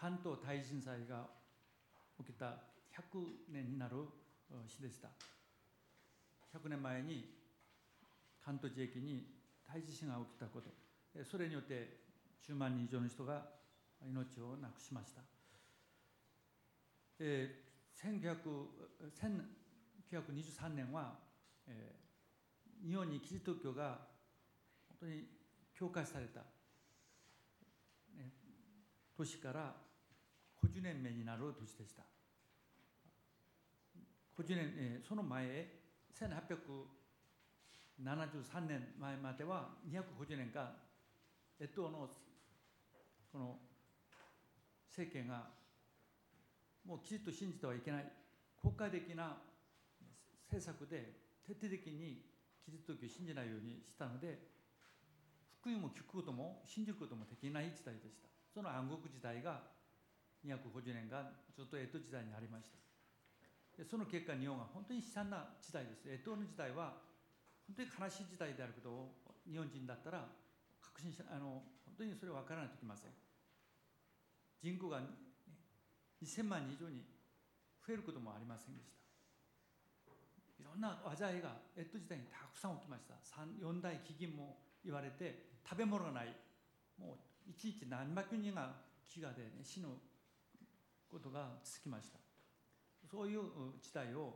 関東大震災が起きた100年になる日でした。100年前に関東地域に大地震が起きたこと、それによって10万人以上の人が命をなくしました。1923年は、日本にキリスト教が本当に教化された年から50年目になる年でした。50年、その前、1873年前までは250年間、越冬のこの政権がもうきちっと信じてはいけない、国家的な政策で徹底的にキリスト教を信じないようにしたので、福音を聞くことも信じることもできない時代でした。その暗黒時代が250年間ずっと越冬時代にありました。でその結果、日本は本当に悲惨な時代です。越冬の時代は本当に悲しい時代であることを日本人だったら確信し、本当にそれは分からないといけません。人口が2000万人以上に増えることもありませんでした。いろんな災いが越冬時代にたくさん起きました。4大飢饉も言われて、食べ物がない、もう一日何百人が飢餓で、死ぬことが続きました。そういう時代を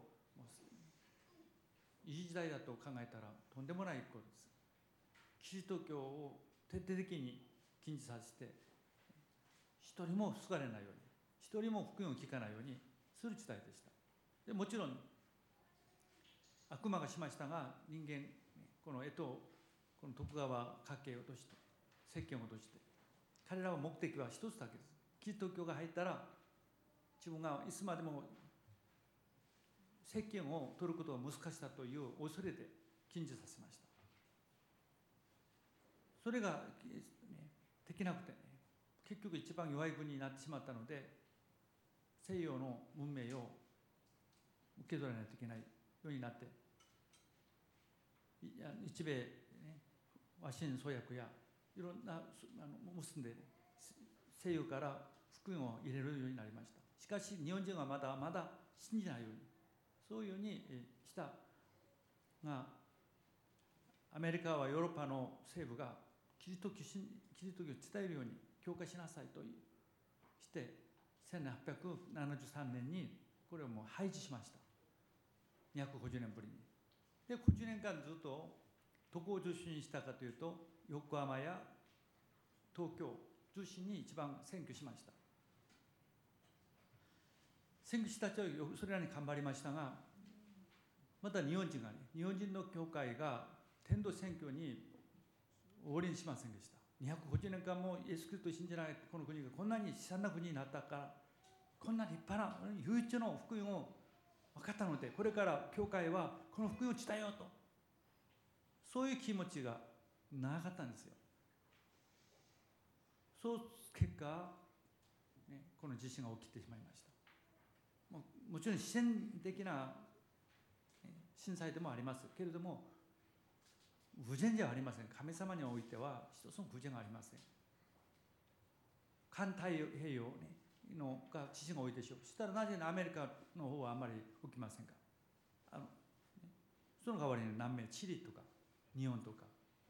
いい時代だと考えたらとんでもないことです。キリスト教を徹底的に禁じさせて、一人も救われないように、一人も福音を聞かないようにする時代でした。でもちろん悪魔がしましたが、人間このこの徳川家計を落として、政権を落として、彼らは目的は一つだけです。キリスト教が入ったら自分がいつまでも政権を取ることが難しさという恐れで禁じさせました。それが、できなくて、結局一番弱い国になってしまったので、西洋の文明を受け取らないといけないようになって、日米、和親条約やいろんな結んで、西洋から福音を入れるようになりました。しかし日本人はまだまだ信じないように、そういうようにしたが、アメリカはヨーロッパの政府がキリスト教を伝えるように強化しなさいとして1873年にこれをもう廃止しました。250年ぶりに。で50年間ずっとどこを中心にしたかというと、横浜や東京を中心に一番選挙しました。選挙師たちはそれらに頑張りましたが、また日本人の教会が天道選挙に終わりにしませんでした。250年間もイエス・キリストを信じないこの国がこんなに悲惨な国になったから、こんな立派な唯一の福音を分かったので、これから教会はこの福音を伝えようと、そういう気持ちがなかったんですよ。そう結果、この地震が起きてしまいました。もちろん自然的な震災でもありますけれども、偶然ではありません。神様においては一つの偶然がありません。環太平洋のが地震が多いでしょう。そしたらなぜアメリカの方はあんまり起きませんか。その代わりに南米、チリとか日本とか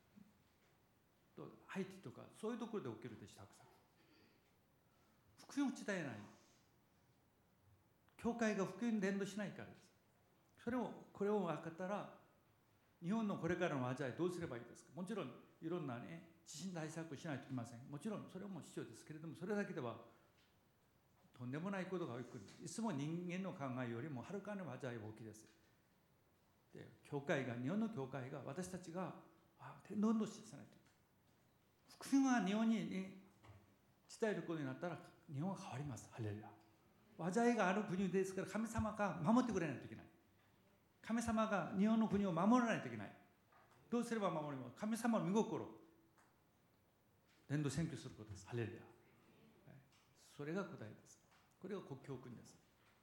ハイティとか、そういうところで起きるでしょ。たくさん福音を伝えない、教会が福音伝道しないからです。これを分かったら、日本のこれからの災いどうすればいいですか。もちろんいろんな地震対策をしないといけません。もちろんそれも必要ですけれども、それだけではとんでもないことが起きる。いつも人間の考えよりもはるかに災いが大きいです。で日本の教会が、私たちがどんどんしさないと。福音は日本に、伝えることになったら日本は変わります。ハレルヤ。災いがある国ですから、神様が守ってくれないといけない。神様が日本の国を守らないといけない。どうすれば守りますか。神様の御心、伝道宣教することです。ハレルヤ。それが答えです。これが教訓です。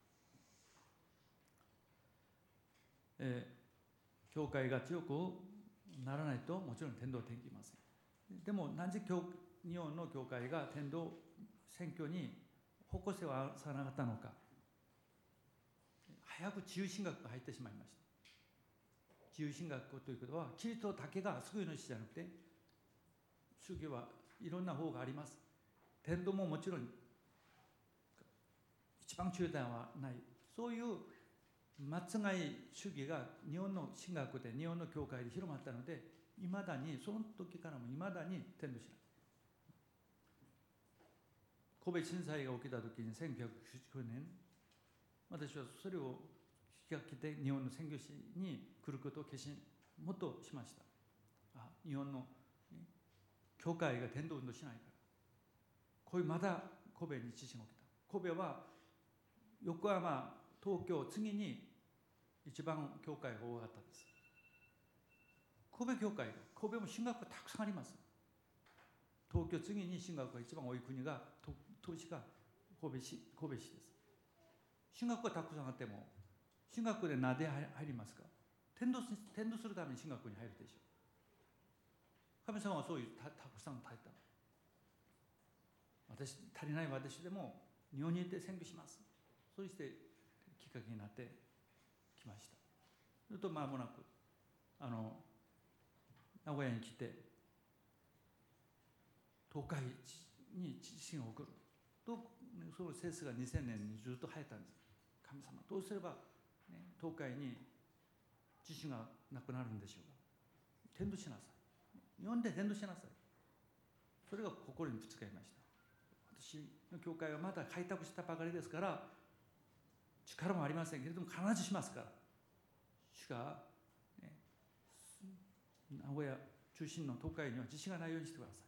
教会が強くならないと、もちろん伝道はできません。でもなぜ日本の教会が伝道宣教に方向性を合わさなかったのか、早く自由神学が入ってしまいました。自由神学ということは、キリストだけが救い主じゃなくて、宗教はいろんな方があります。伝道ももちろん一番中断はない。そういう間違い主義が日本の神学で、日本の教会で広まったので、いまだに、その時からもいまだに伝道しない。神戸震災が起きた時に1999年、私はそれをきっかけで日本の宣教師に来ることを決心もっとしました。日本の教会が伝道運動しないから。こういうまだ神戸に地震が起きた。神戸は横浜、東京、次に一番教会が多かったです。神戸教会、神戸も神学がたくさんあります。東京次に神学が一番多い国が、都市が神戸市です。神学がたくさんあっても、神学でなぜ入りますか？伝道するために神学に入るでしょう。神様はそういうたくさん耐えた。足りない私でも日本にいて宣教します。そうしてきっかけになってきました。それと間もなく名古屋に来て東海に地震が起こると、そのセースが2000年にずっと生えたんです。神様どうすれば、東海に地震がなくなるんでしょうか。伝道しなさい。日本で伝道しなさい。それが心にぶつかりました。私の教会はまだ開拓したばかりですから力もありませんけれども、必ずしますから、主が、名古屋中心の東海には地震がないようにしてください。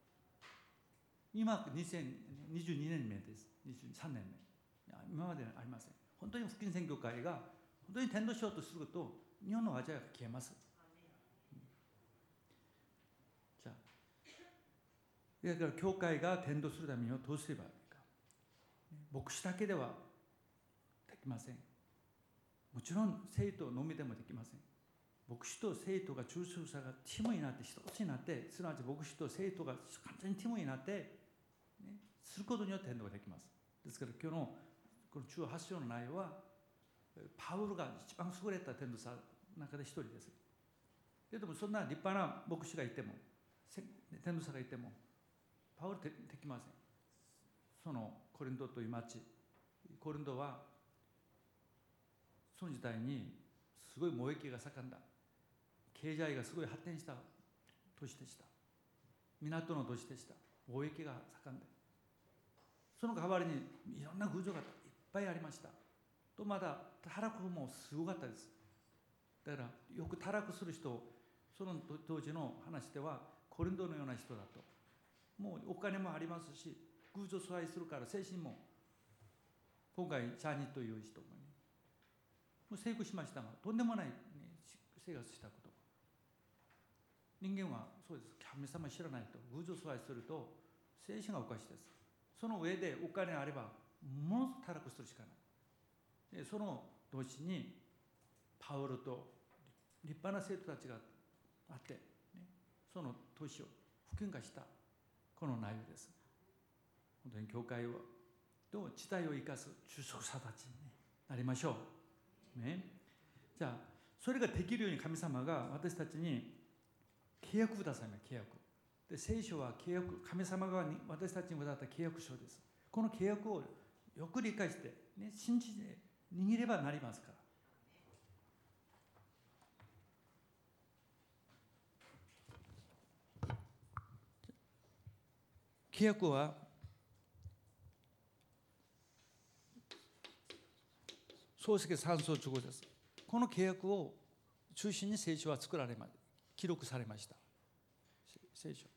今2022年目です。23年目。今までありません。本当に福音宣教会が本当に伝道しようとすると、日本のアジアが消えます。じゃあ、だから教会が伝道するためにはどうすればいいか。牧師だけではできません。もちろん生徒のみでもできません。牧師と生徒が中枢者がチームになって一つになって、すなわち牧師と生徒が完全にチームになって、することによって伝道ができます。ですから今日のこの18章の内容は、パウロが一番優れた伝道者の中で一人です。けれども、そんな立派な牧師がいても、伝道者がいても、パウロできません。そのコリントという町、コリントはその時代にすごい貿易が盛んだ。経済がすごい発展した都市でした。港の都市でした。貿易が盛んで、その代わりにいろんな偶像がいっぱいありました。と、まだ堕落もすごかったです。だからよく堕落する人、その当時の話ではコリントのような人だと。もうお金もありますし、偶像崇拝するから精神も、今回ジャニーという人ももう成功しましたが、とんでもない、生活したこと。人間はそうです。神様知らないと、偶像崇拝すると精神がおかしいです。その上でお金あればものすごく堕落するしかない。でその年にパウロと立派な生徒たちがあって、その年を福音化したこの内容です。本当に教会と地帯を生かす中卒者たちになりましょう。じゃあそれができるように神様が私たちに契約くださいます。契約で、聖書は契約、神様が私たちに渡った契約書です。この契約をよく理解して、信じて握ればなりますから。契約は創世記3章15です。この契約を中心に聖書は作られました。記録されました。聖書。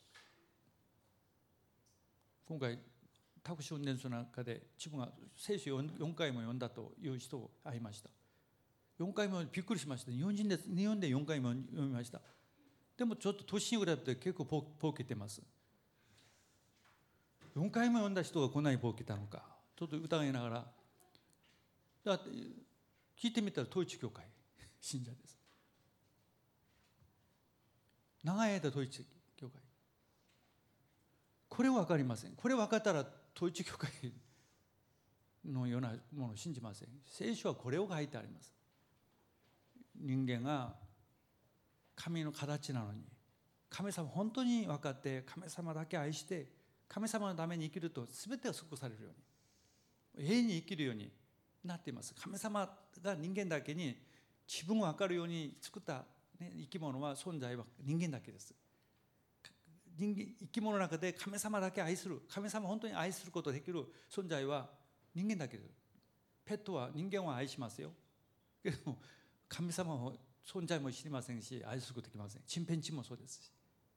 今回タクシー運転手の中で自分が聖書を4回も読んだという人を会いました。4回もびっくりしました。日本で4回も読みました。でもちょっと年に比べて結構ポケてます。4回も読んだ人がこんなにポケたのか、ちょっと疑いながら。だって聞いてみたら統一教会信者です。長い間統一教会。これは分かりません。これ分かったら統一教会のようなものを信じません。聖書はこれを書いてあります。人間が神の形なのに、神様本当に分かって神様だけ愛して神様のために生きると全てが祝福されるように、永遠に生きるようになっています。神様が人間だけに自分を分かるように作った、生き物は存在は人間だけです。生き物の中で神様だけ愛する、神様を本当に愛することができる存在は人間だけです。ペットは人間を愛しますよ。けど神様の存在も知りませんし、愛することできません。チンペンチンもそうですし、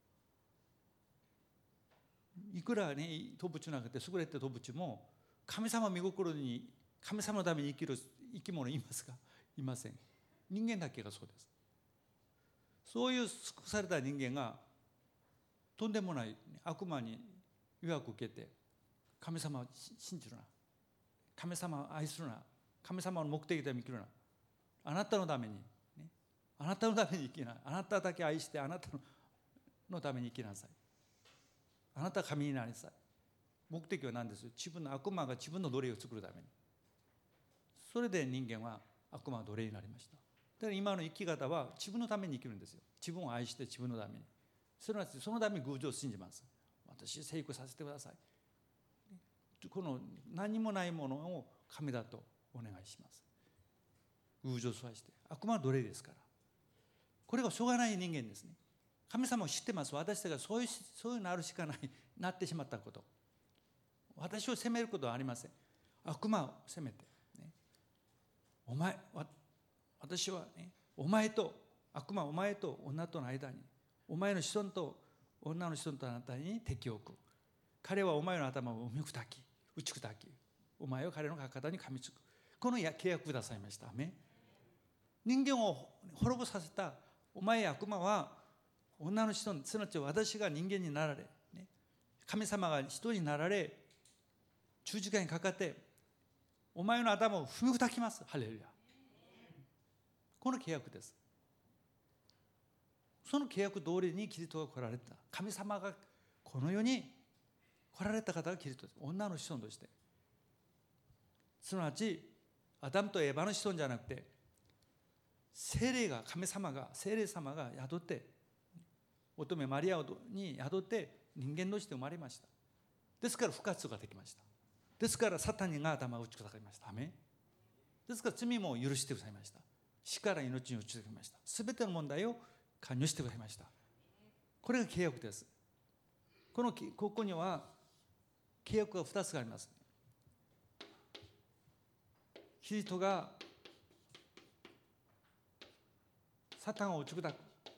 いくら動物の中で優れた動物も神様を見心に神様のために生きる生き物いますか？いません。人間だけがそうです。そういう救された人間がとんでもない悪魔に誘惑を受けて、神様を信じるな、神様を愛するな、神様の目的で生きるな、あなたのために、あなたのために生きな、あなただけ愛してあなたのために生きなさい、あなたは神になりなさい。目的は何です？自分の悪魔が自分の奴隷を作るために。それで人間は悪魔の奴隷になりました。だから今の生き方は自分のために生きるんですよ。自分を愛して自分のために。それはそのために偶像を信じます。私成功させてください。この何もないものを神だとお願いします。偶像をさして。悪魔は奴隷ですから。これがしょうがない人間ですね。神様を知ってます。私たちがそういうのあるしかない、なってしまったこと。私を責めることはありません。悪魔を責めて、私はお前と悪魔、お前と女との間に、お前の子孫と女の子孫とあなたに敵を置く。彼はお前の頭を踏み砕き、打ち砕き、お前を彼の肩に噛みつく。この契約くださいました。人間を滅ぼさせたお前悪魔は女の子孫、すなわち私が人間になられ、神様が人になられ、十字架にかかってお前の頭を踏み砕きます。ハレルヤ。この契約です。その契約通りにキリストが来られた。神様がこの世に来られた方がキリストです。女の子孫として、すなわちアダムとエバの子孫じゃなくて、聖霊が聖霊様が宿って、乙女マリアに宿って人間として生まれました。ですから復活ができました。ですからサタンが頭を打ち砕かれました。アメン。ですから罪も許してくださいました。死から命に打ち砕きました。すべての問題を関与してくださいました。これが契約です。ここには契約が2つあります。キリストがサタンを打ち砕く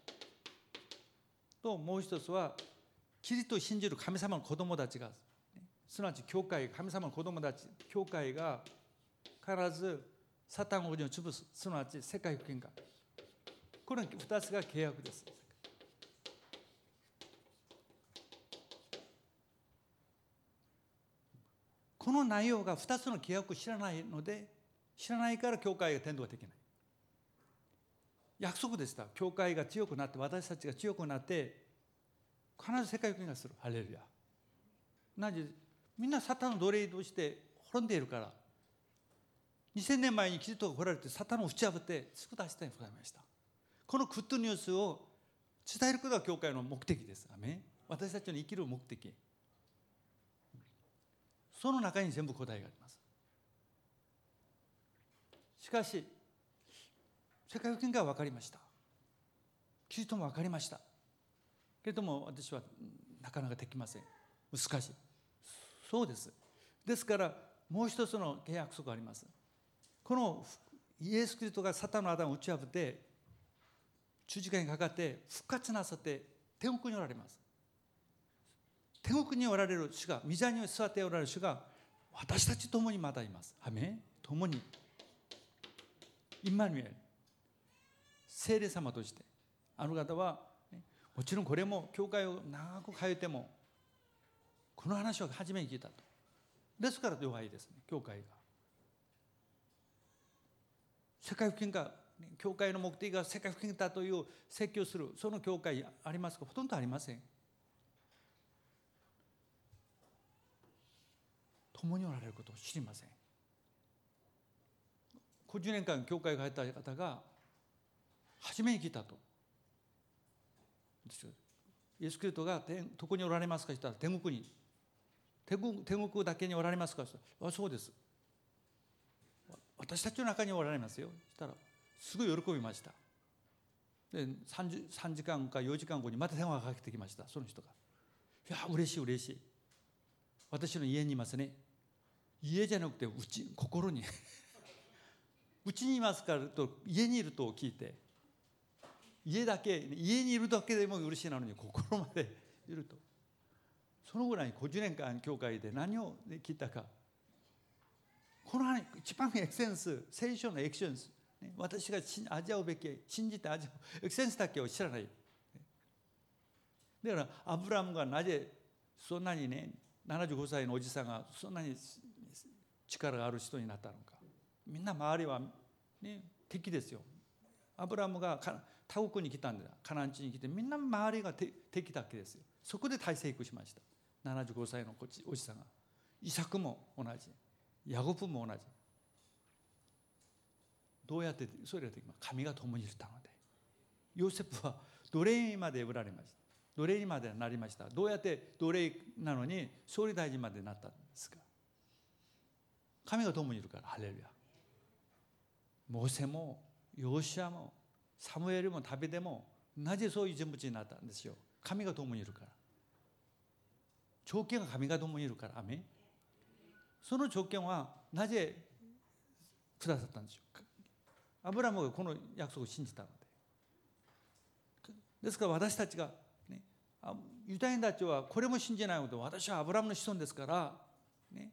と、もう一つはキリストを信じる神様の子供たちが、すなわち教会、神様の子供たち、教会が必ずサタンを潰す、すなわち世界福音化。この2つが契約です。この内容が2つの契約を知らないので、知らないから教会が天道ができない。約束でした。教会が強くなって、私たちが強くなって必ず世界福音がする。ハレルヤ。なぜみんなサタンの奴隷として滅んでいるから、2000年前にキリストが来られてサタンを打ち破って救い出したいとございました。このグッドニュースを伝えることが教会の目的です。アメン。私たちの生きる目的、その中に全部答えがあります。しかし世界福音が分かりました。キリストも分かりました。けれども私はなかなかできません。難しい。そうです。ですからもう一つの契約があります。このイエス・キリストがサタンの頭を打ち破って十字架にかかって復活なさって天国におられます。天国におられる主が、御座に座っておられる主が私たちと共にまだいます。アメン。共にインマニュエル、聖霊様として、あの方はもちろんこれも教会を長く通ってもこの話を初めに聞いたと。ですから弱いですね、教会が。世界福音化、教会の目的が世界福音だという説教するその教会ありますか？ほとんどありません。共におられることを知りません。 50年間教会が入った方が初めに来たと。イエス・キリストがどこにおられますかと言ったら、天国に。天国だけにおられますかと言ったら、あ、そうです。私たちの中におられますよ。そしたら、すごい喜びました。で、3時間か4時間後にまた電話がかけてきました、その人が。いや、嬉しい嬉しい。私の家にいますね。家じゃなくて、心に。うちにいますからと、家にいると聞いて、家にいるだけでも嬉しいなのに、心までいると。そのぐらい50年間教会で何を聞いたか。この一番エクセンス、聖書のエクセンス、私が味わうべき、信じて味わうエクセンスだけを知らない。だからアブラムがなぜそんなにね、75歳のおじさんがそんなに力がある人になったのか。みんな周りは、ね、敵ですよ。アブラムが他国に来たんだ。カナン地に来て、みんな周りが敵だけですよ。そこで大成功しました。75歳のおじさんが。イサクも同じ。ヤコブも同じ。どうやってそれができますか。神が共にいたので。ヨセフは奴隷まで売られました。奴隷にまでなりました。どうやって奴隷なのに総理大臣までなったんですか。神が共にいるから。ハレルヤ。モーセもヨシアもサムエルもダビデもなぜそういう人物になったんですよ。神が共にいるから。条件は神が共にいるから。アメン。その条件はなぜくださったんでしょうか。アブラムがこの約束を信じたので。ですから私たちが、ね、ユダヤ人たちはこれも信じないので、私はアブラムの子孫ですから、ね、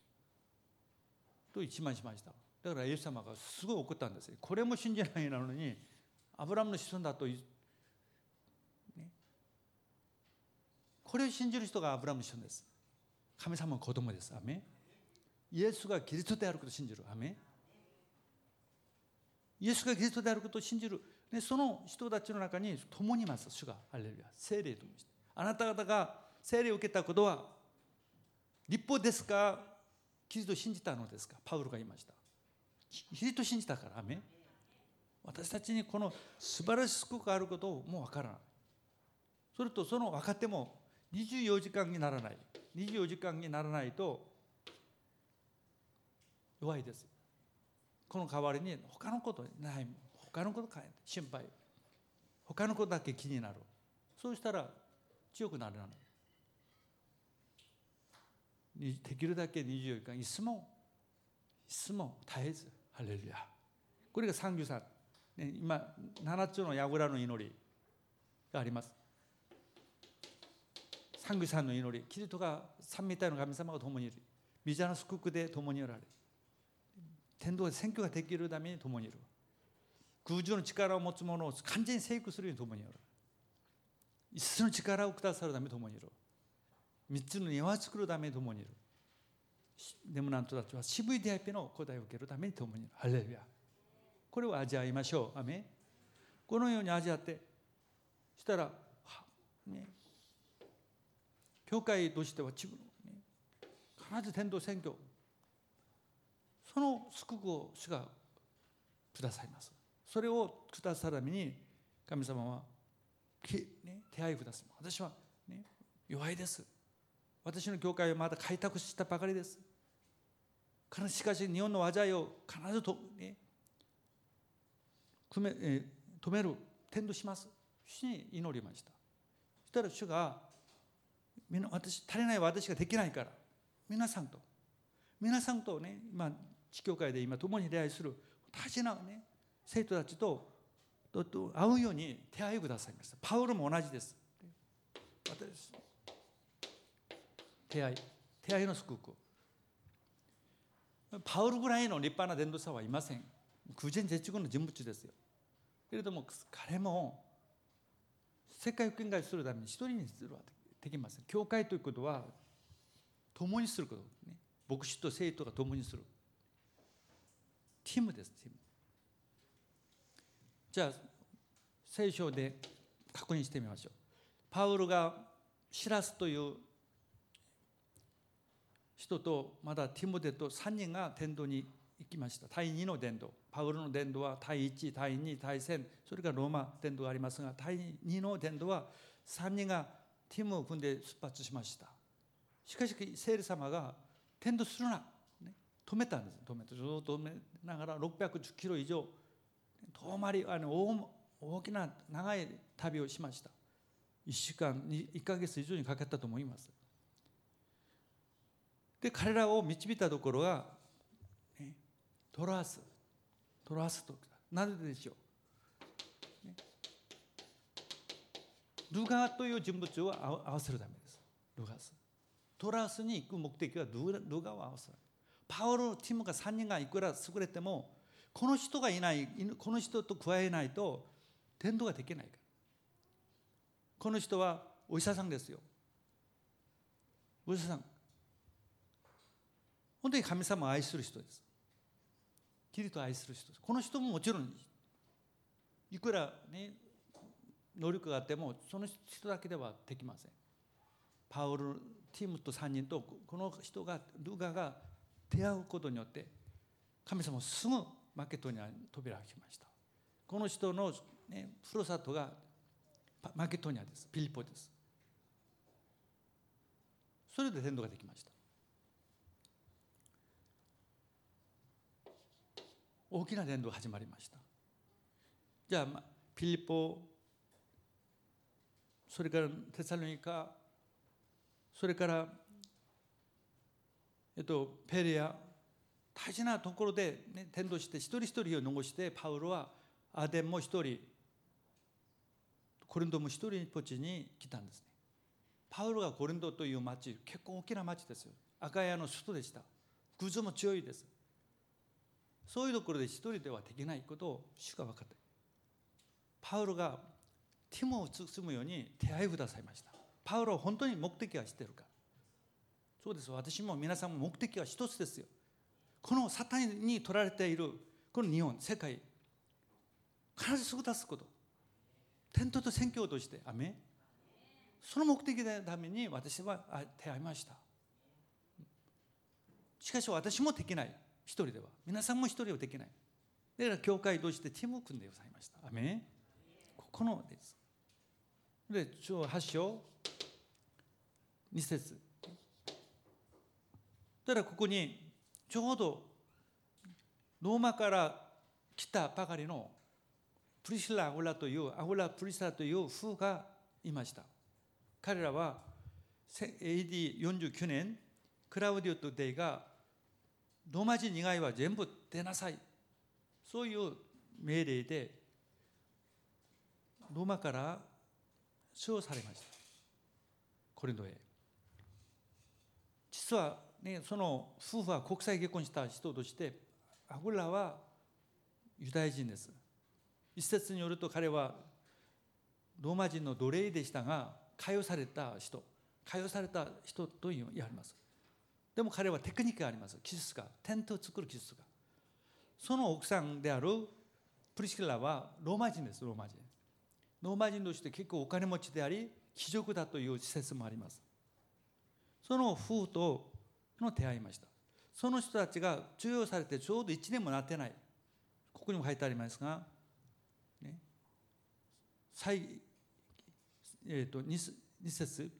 と一致しました。だからイエス様がすごい怒ったんですよ。これも信じないのにアブラムの子孫だと、ね、これを信じる人がアブラムの子孫です。神様の子供です。アメン。イエスがキリストであることを信じる。アメン。イエスがキリストであることを信じる、ね、その人たちの中に共にいます。主がハレルヤ、聖霊として、あなた方が聖霊を受けたことは立法ですか、キリストを信じたのですか。パウロが言いました。キリストを信じたから。アメン。私たちにこの素晴らしい救いがあることをもう分からない。それとその分かっても24時間にならない。24時間にならないと弱いです。この代わりに他のことない、他のこと心配、他のことだけ気になる。そうしたら強くならない。できるだけ24時間いつも絶えず。ハレルヤ。これが33、ね、今7つの櫓の祈りがあります。33の祈り、キリストが三位一体の神様が共にいる。御座の祝福で共におられる。天道で選挙ができるために共にいる。空中の力を持つ者を完全に征服するように共にいる。5つの力をくださるために共にいる。3つの庭を作るために共にいる。でもなんとたちは渋い出会いの答えを受けるために共にいる。ハレルヤ。これを味わいましょう。アメン。このように味わってしたら、ね、教会としては自分、ね、必ず天道選挙、その救いを主がくださいます。それをくださるために神様は、ね、手配をくださいます。私は、ね、弱いです。私の教会はまだ開拓したばかりです。しかし日本の災いを必ずね、止める、天道します。主に祈りました。そしたら主が、足りない私ができないから、皆さんとね、今地教会で今共に出会いする大事な、ね、生徒たちと会うように手配をくださいました。パウロも同じです。手配の祝福。パウロぐらいの立派な伝道者はいません。空前絶後の人物ですよ。けれども彼も世界を展開するために一人にするはできません。教会ということは共にすることですね。牧師と生徒が共にするチームです。チーム。じゃあ聖書で確認してみましょう。パウロがシラスという人とまだティモテと3人が伝道に行きました。第2の伝道、パウロの伝道は第1、第2、第3、それからローマ伝道がありますが、第2の伝道は3人がチームを組んで出発しました。しかし聖霊様が伝道するな、止めたんです。ずっと止めながら610キロ以上遠回り大きな長い旅をしました。1週間1ヶ月以上にかかったと思います。で彼らを導いたところが、トロアスとなぜでしょう。ルガという人物を合わせるためです。トロアスに行く目的はルガを合わせる。パウロ、ティモが3人がいくら優れても、この人がいない、この人と加えないと伝道ができないから。この人はお医者さんですよ。お医者さん、本当に神様を愛する人です。キリストを愛する人です。この人ももちろんいくら能力があってもその人だけではできません。パウロ、ティムと3人とこの人がルガが出会うことによって神様はすぐマケドニアに扉を開きました。この人の、ふるさとがマケドニアです。ピリポです。それで伝道ができました。大きな伝道が始まりました。じゃあピリポ、それからテサロニカ、それからペレア、大事なところで、伝道して一人一人を残して、パウロはアデンも一人、コリントも一人ぽっちに来たんですね。パウロがコリントという町、結構大きな町ですよ。アカヤの首都でした。偶像も強いです。そういうところで一人ではできないことを主が分かって、パウロがティモを包むように手配をくださいました。パウロは本当に目的は知っているか。そうです。私も皆さんも目的は一つですよ。このサタンに取られているこの日本、世界、必ず救い出すこと。伝統と宣教として、アメン。その目的のために私は手配ました。しかし私もできない。一人では。皆さんも一人はできない。だから教会としてチームを組んでございました。アメン。このです。で、8章2節。だからここにちょうどローマから来たばかりのプリシラ・アゴラというプリシラという夫婦がいました。彼らは AD49 年クラウディオとデイがローマ人以外は全部出なさい、そういう命令でローマから使用されました。コリントへ。実はその夫婦は国際結婚した人として、アゴラはユダヤ人です。一説によると彼はローマ人の奴隷でしたが、解放された人と言われます。でも彼はテクニックがあります。技術が、テントを作る技術が。その奥さんであるプリシラはローマ人です。ローマ人として結構お金持ちであり貴族だという説もあります。その夫婦との出会いました。その人たちが収容されてちょうど1年もなってない。ここにも書いてありますが、2節、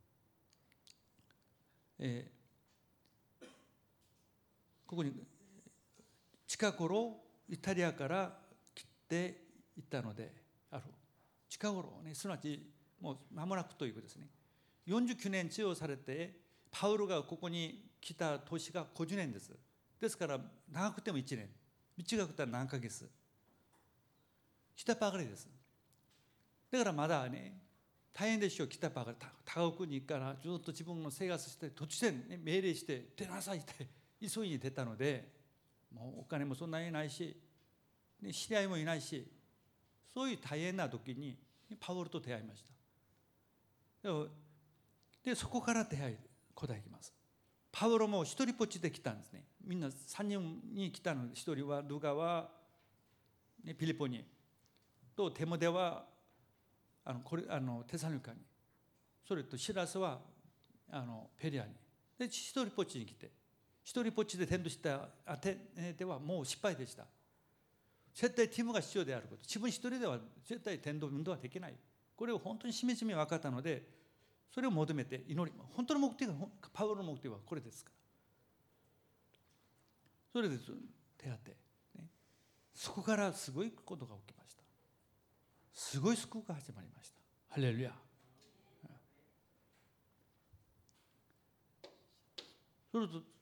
ここに近頃イタリアから来ていったのである。近頃ね、すなわちもう間もなくということですね。49年治療されて、パウロがここに来た年が50年です。ですから長くても1年、短くて何ヶ月、来たばかりです。だからまだ大変でしょう。来たばかり、他国からずっと自分の生活して、突然、命令して出なさいって急いで出たので、もうお金もそんなにないし、知り合いもいないし、そういう大変な時にパウロと出会いました。でそこから出会い答えきます。パウロも一人ぽっちで来たんですね。みんな3人に来たので、一人はルガはピリポにと、テモデはテサロニカに、それとシラスはペリアに、で一人ぽっちに来て、 一人ぽっちで伝道したではもう失敗でした。絶対チームが必要であること、自分一人では絶対伝道運動はできない、これを本当にしみじみ分かったので、それを求めて祈り、本当の目的は、パウロの目的はこれですから、それで出会って、ね、そこからすごいことが起きました。すごい救いが始まりました。ハレルヤ。それと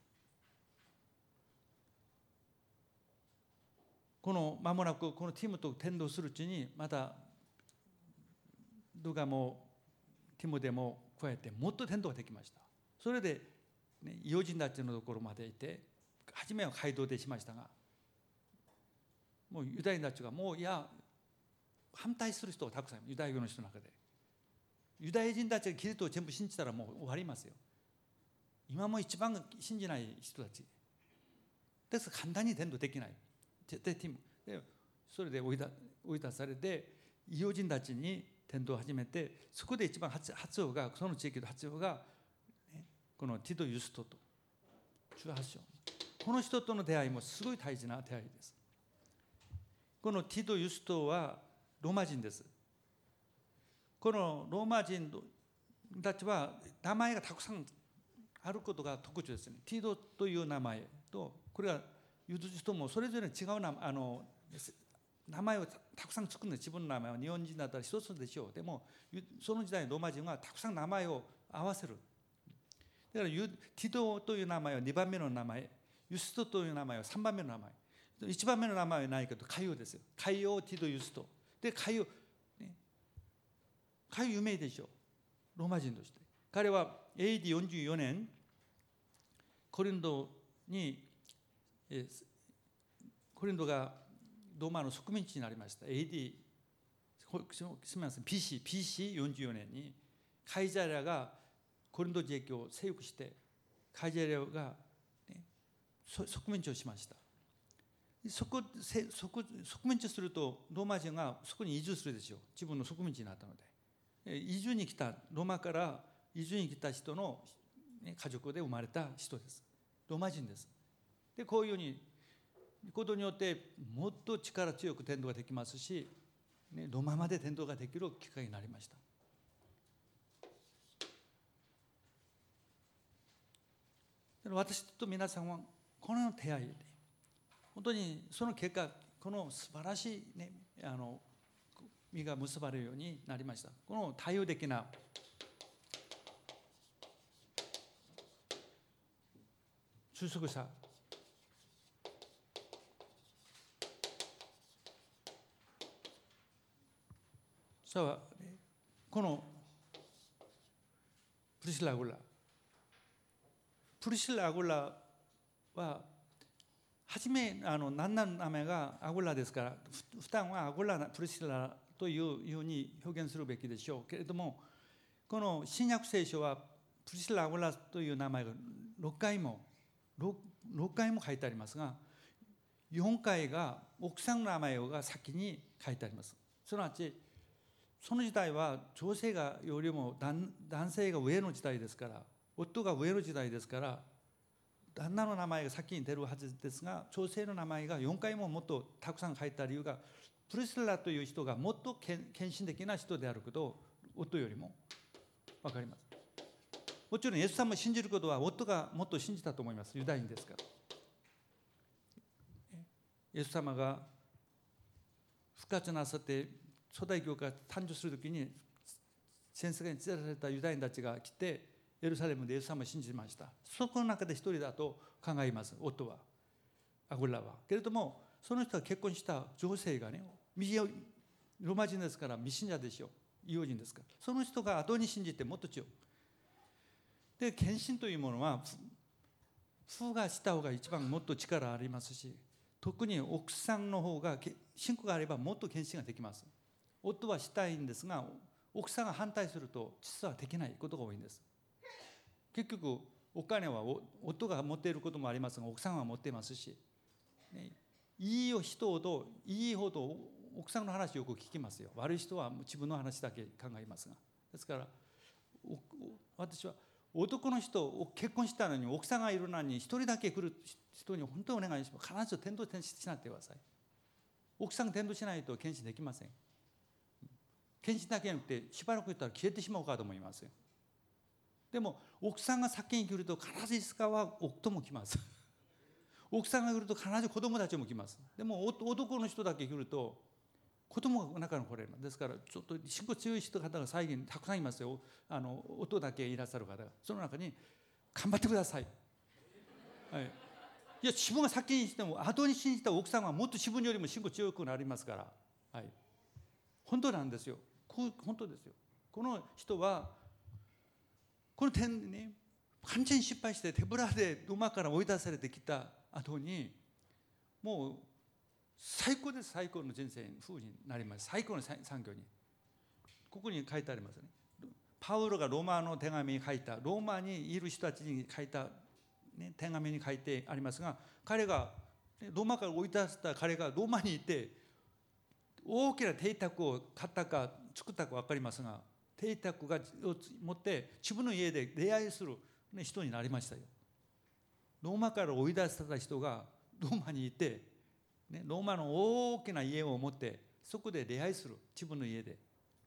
この間もなくこのティムと伝道するうちに、またルカもティムでも加えてもっと伝道ができました。それで、ね、異邦人たちのところまでいて、初めは街道でしましたが、もうユダヤ人たちがもう反対する人がたくさん、ユダヤ教の人の中でユダヤ人たちがキリストを全部信じたらもう終わりますよ。今も一番信じない人たちですから簡単に伝道できない。でそれで追い出されて、異邦人たちに伝道を始めて、そこで一番発音が、その地域の発音が、ね、このティト・ユストと18章、この人との出会いもすごい大事な出会いです。このティト・ユストはローマ人です。このローマ人たちは名前がたくさんあることが特徴ですね。ティドという名前と、これはユダヤ人もそれぞれ違う名前をたくさん作るんです。自分の名前は日本人だったら一つでしょう。でもその時代のローマ人はたくさん名前を合わせる。だからティドという名前は2番目の名前、ユストという名前は3番目の名前、1番目の名前はないけどカイオですよ。カイオ、ティド、ユストで、カイオ有名でしょう、ローマ人として。彼は AD44 年コリントがローマの植民地になりました。 AD すみません PC44 年にカイザリアがコリント地域を征服して、カイザリアが、ね、植民地をしました。植民地するとローマ人がそこに移住するでしょう。自分の植民地になったので、移住に来た、ローマから移住に来た人の家族で生まれた人です。ローマ人です。でこういうふうにことによってもっと力強く伝道ができますし、ローマまで伝道ができる機会になりました。私と皆さんはこの出会いで本当にその結果、この素晴らしい、ね、実が結ばれるようになりました。この対応的な収束者、さあこのプリシラ・アグラは初め何の名前がアグラですから、負担はアグラプリシラというように表現するべきでしょうけれども、この新約聖書はプリシラ・アグラという名前が6回も書いてありますが、4回が奥さんの名前が先に書いてあります。すなわちその時代は女性よりも男性が上の時代ですから、夫が上の時代ですから、旦那の名前が先に出るはずですが、女性の名前が4回ももっとたくさん書いた理由が、プリスラという人がもっと献身的な人であることを夫よりも分かります。もちろんイエス様を信じることは夫がもっと信じたと思います。ユダヤ人ですから。イエス様が復活なさって初代教会が誕生するときに、先生に連れられたユダヤ人たちが来てエルサレムでイエス様を信じました。そこの中で一人だと考えます、夫は、アグラは。けれどもその人が結婚した女性がね、ローマ人ですから未信者でしょう、異邦人ですから、その人が後に信じてもっと強い。で献身というものは夫がした方が一番もっと力ありますし、特に奥さんの方が信仰があればもっと献身ができます。夫はしたいんですが、奥さんが反対すると実はできないことが多いんです。結局お金は夫が持っていることもありますが、奥さんは持っていますし、ね、いい人ほど奥さんの話をよく聞きますよ。悪い人は自分の話だけ考えますが。ですから私は男の人、結婚したのに奥さんがいるのに一人だけ来る人に本当にお願いします。必ず伝道しなってください。奥さんが伝道しないと献身できません。献身だけじゃなくてしばらく言ったら消えてしまうかと思いますよ。でも奥さんが先に来ると必ずいつかは夫も来ます。奥さんが来ると必ず子供たちも来ます。でも男の人だけ来ると子供が中に来れる。ですからちょっと信仰強い人方が最近たくさんいますよ。夫だけいらっしゃる方が、その中に頑張ってください。はい、いや自分が先にしても後に信じた奥さんはもっと自分よりも信仰強くなりますから、はい、本当なんですよ。本当ですよ。この人はこの点に、ね、完全に失敗して手ぶらで馬から追い出されてきた後にもう最高です。最高の人生風になります。最高の産業にここに書いてありますね。パウロがローマの手紙に書いた、ローマにいる人たちに書いた、ね、手紙に書いてありますが、彼がローマから追い出した彼がローマにいて大きな邸宅を買ったか作ったか分かりますが、邸宅を持って自分の家で礼拝する人になりましたよ。ローマから追い出された人がローマにいて、ね、ローマの大きな家を持ってそこで礼拝する、自分の家で、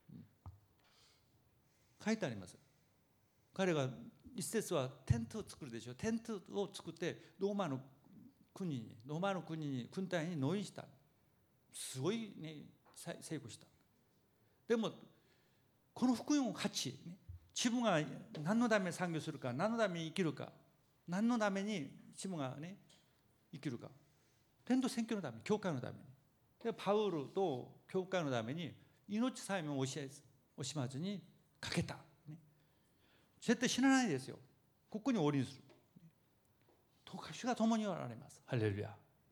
書いてあります。彼が一節はテントを作るでしょ。テントを作ってローマの国に軍隊に納入した。すごい、ね、成功した。でもこの福音を価値、ね、自分が何のために産業するか、何のために生きるか、何のために自分が、ね、生きるか、伝道宣教のために、教会のために、でパウロと教会のために命さえも惜しまずにかけた、ね、絶対死なないですよ。ここに降臨する。主が共におられます。ハレルヤ。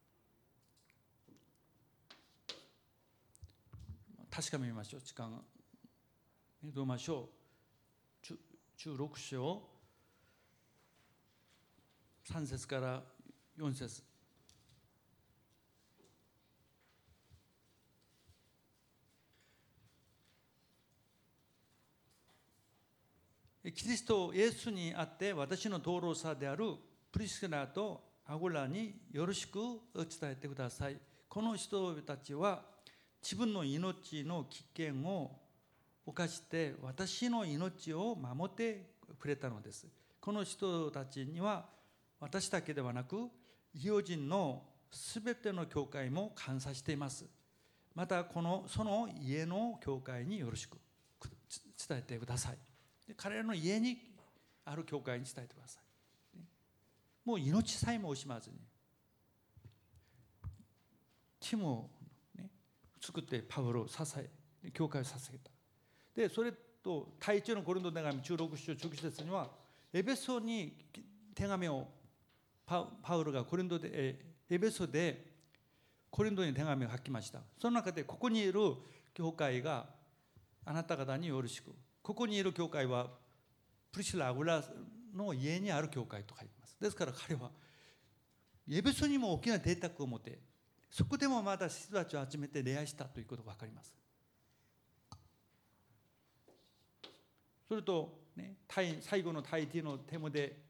確かめましょう。時間がローマ書16章3節から4節。キリストイエスにあって私の灯籠者であるプリスキラとアゴラによろしく伝えてください。この人たちは自分の命の危険を冒して私の命を守ってくれたのです。この人たちには私だけではなく異邦人のすべての教会も感謝しています。またその家の教会によろしく伝えてください。彼らの家にある教会に伝えてください。もう命さえも惜しまずにチームを、ね、作ってパウロを支え、教会を捧げた。でそれと第一のコリント手紙16章11節にはエベソに手紙をパウロがエベソでコリントに手紙を書きました。その中でここにいる教会があなた方によろしく、ここにいる教会はプリシラ・アグラの家にある教会と書いてます。ですから彼はエベソにも大きな邸宅を持ってそこでもまだ人たちを集めて礼拝したということが分かります。それと、ね、最後のタイティのテモデ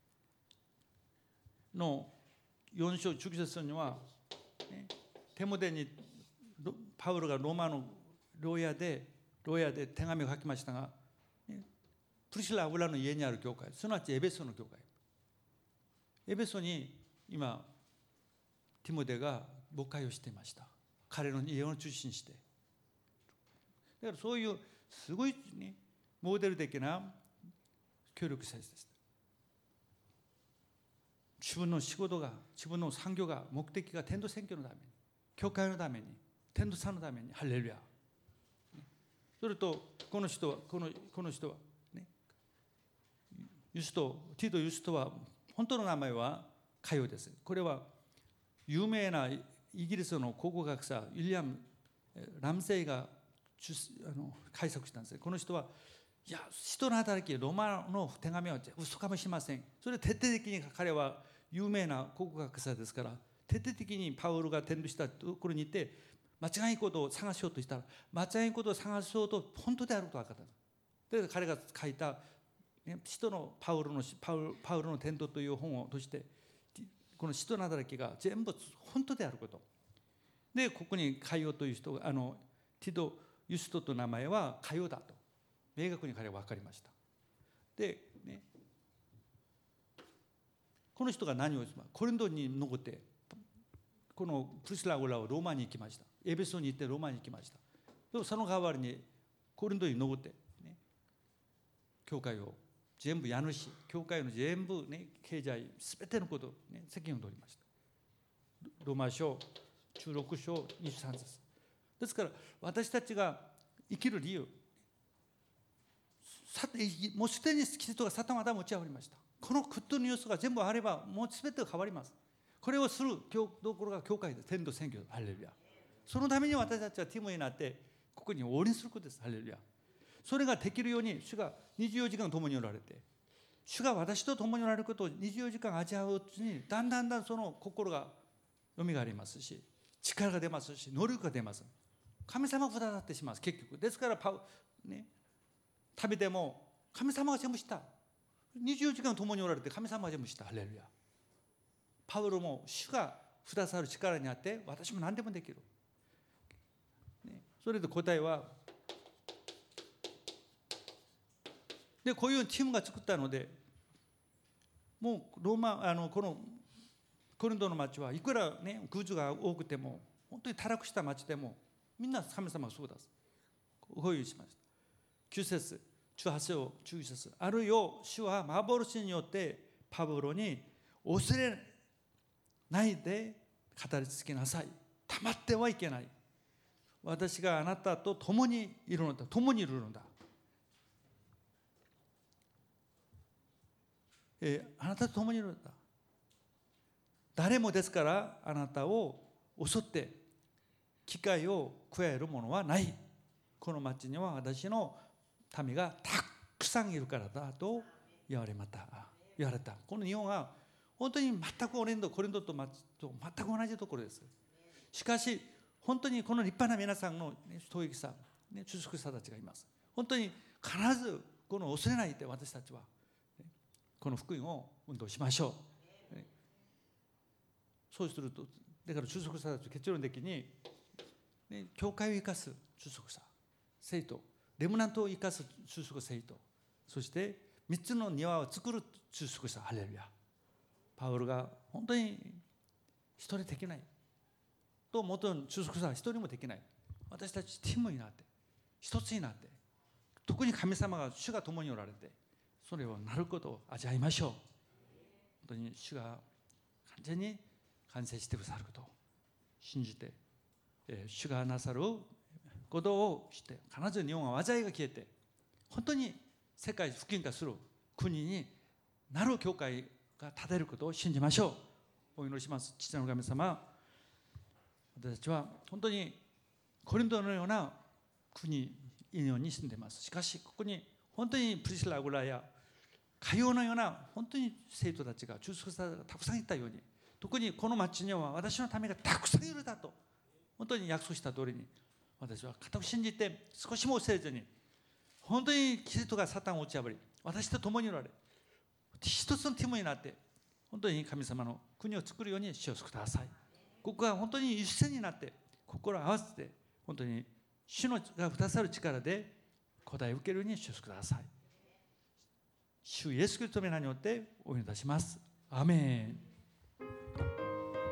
の4章10節には、ね、テモデにパウロがローマの牢屋で手紙を書きましたが、ね、プリシラ・アグラの家にある教会、すなわちエベソの教会、エベソに今ティモデが牧会をしていました。彼の家を中心にして、だからそういうすごい、ね、モデル的な協力者でした。自分の仕事が、自分の産業が、目的が伝道宣教のために、教会のために、伝道者のために、ハレルヤ。それとこの人は、ね、ティート・ユストは本当の名前はカヨです。これは有名なイギリスの考古学者ウィリアム・ラムセイが解釈したんです。この人は、いや、使徒の働き、ローマの手紙は嘘かもしれません。それで徹底的に彼は有名な考古学者ですから、徹底的にパウロが転流したところにいて、間違いないことを探しようとしたら、間違いないことを探しようと本当であると分かった。で彼が書いた、 使徒のパウロの伝道という本を通して、この使徒の働きが全部本当であること。で、ここにカイオという人が、ティド・ユストという名前はカイオだと明確に彼は分かりました。で、ね、この人が何をしますか。コリントに残って、このプリスラ・アクラはローマに行きました。エベソに行ってローマに行きました。でもその代わりにコリントに残って、ね、教会を全部家主、教会の全部、ね、経済、すべてのこと、ね、責任を取りました。ローマ書16章23節。ですから私たちが生きる理由、もうすでにキリストがサタンを打ち破りました。このクッドニュースが全部あればもうすべてが変わります。これをするところが教会で天道選挙。ハレルヤ。そのために私たちはティモになってここに応援することです。ハレルヤ。それができるように主が24時間共におられて、主が私と共におられることを24時間味わううちにだんだんその心が蘇りますし、力が出ますし、能力が出ます。神様がくださってしまいます。結局ですから旅でも神様が全部した。24時間共におられて神様が全部した。ハレルヤ。パウロも主がくださる力にあって私も何でもできる、ね、それで答えはで、こういうチームが作ったので、もうこのコリントの町はいくら、ね、偶像が多くても本当に堕落した町でもみんな神様がそうだ。こういうしました。9節18章11節。あるよ、主は幻によってパウロに恐れないで語り続けなさい。黙ってはいけない。私があなたと共にいるのだ。共にいるのだ。あなたと共にいるのだ。誰もですからあなたを襲って機会を加えるものはない。この町には私の民がたくさんいるからだと言われた。この日本は本当に全くコリントと町と全く同じところです。しかし本当にこの立派な皆さんの教育者、知識者たちがいます。本当に必ずこの恐れないで私たちはこの福音を運動しましょう。そうすると、だから知識者たち結論的に、教会を生かす知識者、生徒、レムナントを生かす知識生徒、そして3つの庭を作る知識者、ハレルヤ。パウロが本当に一人できないと、元の知識者は一人もできない。私たちチームになって一つになって、特に神様が主が共におられて、それをなることを味わいましょう。本当に主が完全に完成してくださることを信じて、主がなさることをして必ず日本は災いが消えて本当に世界普及化する国になる教会が立てることを信じましょう。お祈りします。父なる神様、私たちは本当にコリントのような国に住んでいます。しかしここに本当にプリシラ・アクラやカイオのような本当に生徒たちが中卒者がたくさんいたように、特にこの町には私のためがたくさんいるだと本当に約束した通りに、私は固く信じて少しも忘れずに、本当にキリストがサタンを打ち破り、私と共におられ、一つのティモになって本当に神様の国を作るようにしてください。ここは本当に一緒になって心を合わせて、本当に主のがくださる力で答えを受けるようにしてください。主イエスキリストの名によってお祈りいたします。アーメン。